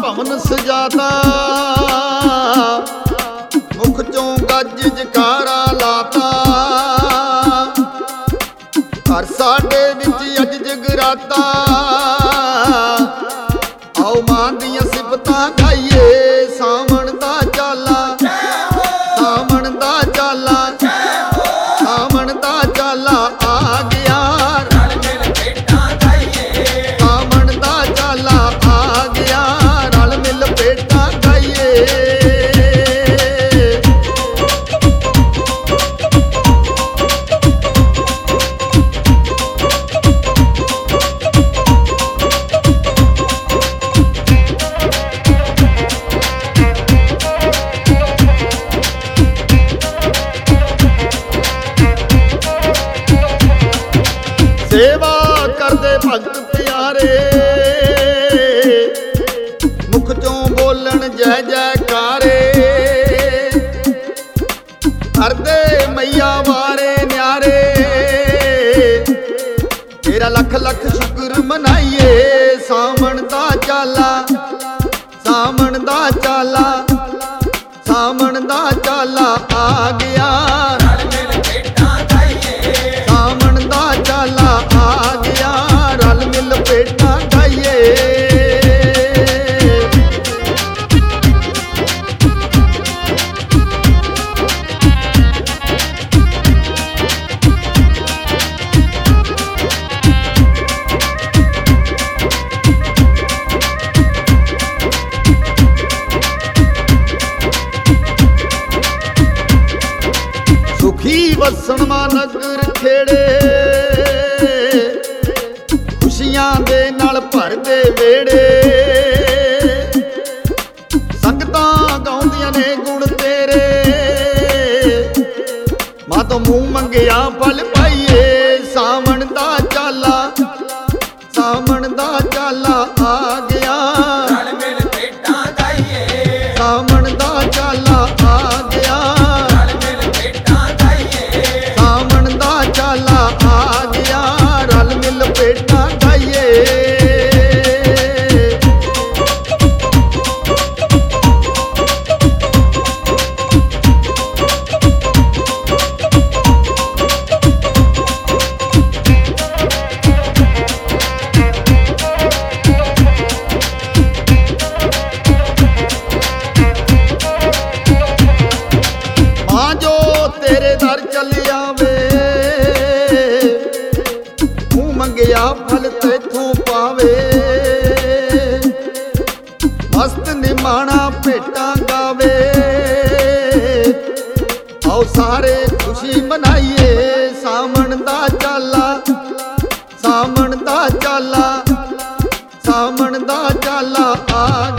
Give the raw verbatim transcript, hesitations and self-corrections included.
ਭਵਨ ਸਜਾਤਾ, ਮੁਖ ਚੋਂ ਗੱਜ ਜਕਾਰਾ ਲਾਤਾ। ਘਰ ਸਾਡੇ ਵਿੱਚ ਅੱਜ ਜਗਰਾਤਾ, ਆਓ ਮਾਂ ਦੀਆਂ ਸਿਫਤਾਂ ਗਾਈਏ। ਸਾਵਣ ਦਾ ਚਾਲਾ, ਸਾਵਣ ਦਾ ਚਾਲਾ, ਸਾਵਣ ਦਾ ਚਾਲਾ ਆ ਗਿਆ। ਰਲ ਮਿਲ ਭੇਟਾਂ ਗਾਈਏ, ਸਾਵਣ ਦਾ ਚਾਲਾ ਆ ਗਿਆ, ਰਲ ਮਿਲ ਭੇਟਾਂ ਗਾਈਏ। ਸੇਵਾ ਕਰਦੇ ਭਗਤ ਪਿਆਰੇ, ਮੁਖ ਚੋਂ ਬੋਲਣ ਜੈ ਜੈਕਾਰੇ। ਕਰਦੇ ਮਈਆ ਵਾਰੇ ਨਿਆਰੇ, ਤੇਰਾ ਲੱਖ ਲੱਖ ਸ਼ੁਕਰ ਮਨਾਈਏ। ਸਾਵਣ ਦਾ ਚਾਲਾ, ਸਾਵਣ ਦਾ ਚਾਲਾ, ਸਾਵਣ ਦਾ ਚਾਲਾ ਆ ਗਿਆ। ਰਲ ਮਿਲ ਭੇਟਾਂ ਗਾਈਏ, ਸਾਵਣ ਦਾ ਚਾਲਾ ਆ ਗਿਆ, ਰਲ ਮਿਲ ਭੇਟਾਂ ਗਾਈਏ। ਸੁਖੀ ਵਸਣ ਮਾ ਨਗਰ ਖੇੜੇ, ਖੁਸ਼ੀਆਂ ਦੇ ਨਾਲ ਭਰਦੇ ਵੇੜੇ। ਸੰਗਤਾਂ ਗਾਉਂਦੀਆਂ ਨੇ ਗੁਣ ਤੇਰੇ, ਮਾਂ ਤੋਂ ਮੂੰਹ ਮੰਗਿਆ ਫਲ ਪਾਈਏ। ਸਾਵਣ ਦਾ ਚਾਲਾ, ਸਾਵਣ ਦਾ ਚਾਲਾ ਆ ਗਿਆ। ਰਲ ਮਿਲ ਭੇਟਾਂ ਗਾਈਏ, ਸਾਵਣ ਦਾ ਚਾਲਾ ਆ ਗਿਆ। ਰਲ ਮਿਲ ਭੇਟਾਂ ਗਾਈਏ, ਸਾਵਣ ਦਾ ਚਾਲਾ ਆ ਗਿਆ, ਰਲ ਮਿਲ ਭੇਟਾਂ ਗਾਈਏ। ਮਾਂ ਜੋ ਤੇਰੇ ਦਰ ਚੱਲ ਆਵੇ, ਮੂੰਹ ਮੰਗਿਆ ਫਲ ਤੇਥੋਂ ਪਾਵੇ। ਮਸਤ ਨਿਮਾਣਾ ਭੇਟਾਂ ਗਾਵੇ, ਆਓ ਸਾਰੇ ਖੁਸ਼ੀ ਮਨਾਈਏ। ਸਾਵਣ ਦਾ ਚਾਲਾ, ਸਾਵਣ ਦਾ ਚਾਲਾ, ਸਾਵਣ ਦਾ ਚਾਲਾ ਆ